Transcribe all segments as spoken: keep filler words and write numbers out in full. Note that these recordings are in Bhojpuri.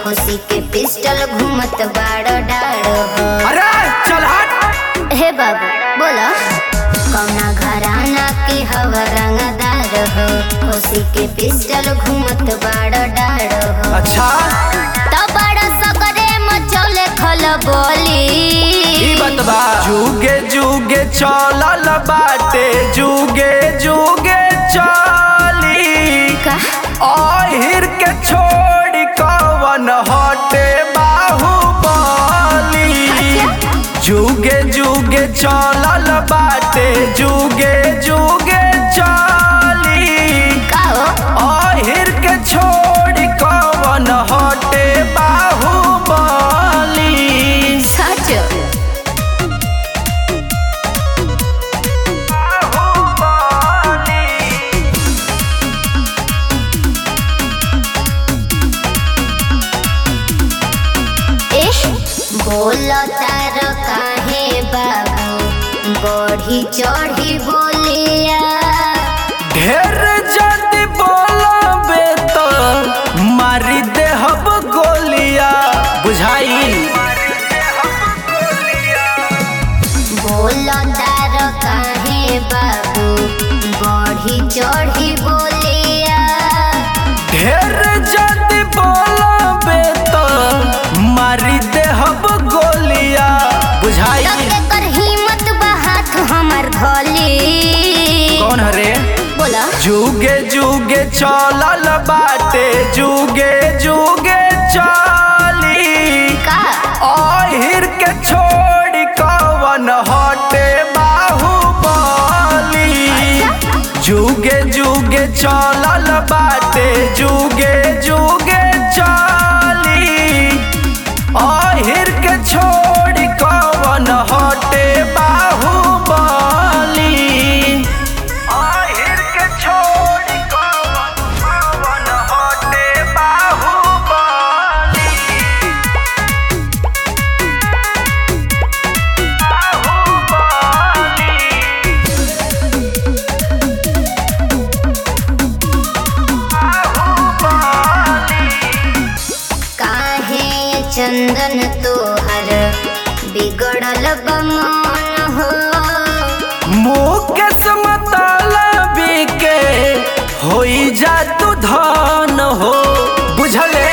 खुशी के पिस्टल घूमत बाड़ो डाड़ो हो। अरे चल हट। हे बाबू बोला कौना घराना के हवा रंगदार हो, खुशी के पिस्टल घूमत बाड़ो डाड़ो हो। अच्छा तो बड़ा सकरे मचौले खल बोली ई बतबा जुगे जुगे चलल बाटे जुगे जुगे चली का आहिर के छोड़ी कवन हटे बाहुबली। जुगे जुगे चलल बाटे जुगे जुगे चली का हो आहिर के छोड़ी कवन हटे बाहुबली। सच बोलो तार काहे बाबू बढ़ी चढ़ी बोलिया। ढेर जल्दी बोलबे तो मारी देहब गोलिया बुझाई। बोलो तार काहे बाबू बढ़ी चढ़ी बोलिया। ढेर जल्दी बोलबे तो मारी देहब गोलिया बुझाई। कर हिम्मत बा हाथ हमर धोली। कौन हरे बोला जुगे जुगे चलल बाटे जुगे जुगे चली का आहिर के छोड़ी कवन हटे बाहुबली। जुगे जुगे चलल बाटे जुगे जुगे चली आहिर के छोड़ी कवन हटे बाहुबली। आहिर के छोड़ी कवन कवन हटे बाहुबली। काहे चंदन तोहर बिगड़ल बमन हो। मुकेश मतलबी के होई जा तू धन हो बुझले।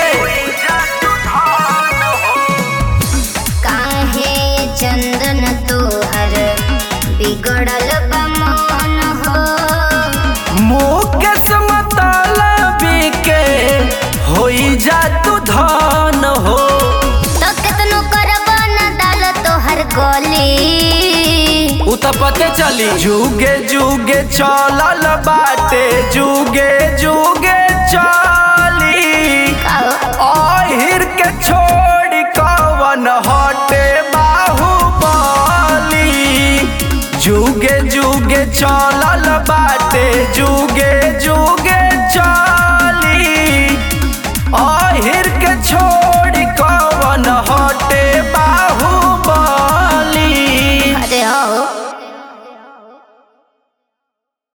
काहे चंदन तोहर बिगड़ल बमन हो। मुकेश मतलबी के होई जा तू धन हो। तो कितनो करबा न डाल तोहर गोली। उ त पते चली जुगे जुगे चलल बाटे जुगे जुगे चली आहिर के छोड़ी कवन हटे बाहुबली। जुगे जुगे चलल बाटे जुगे जुगे चली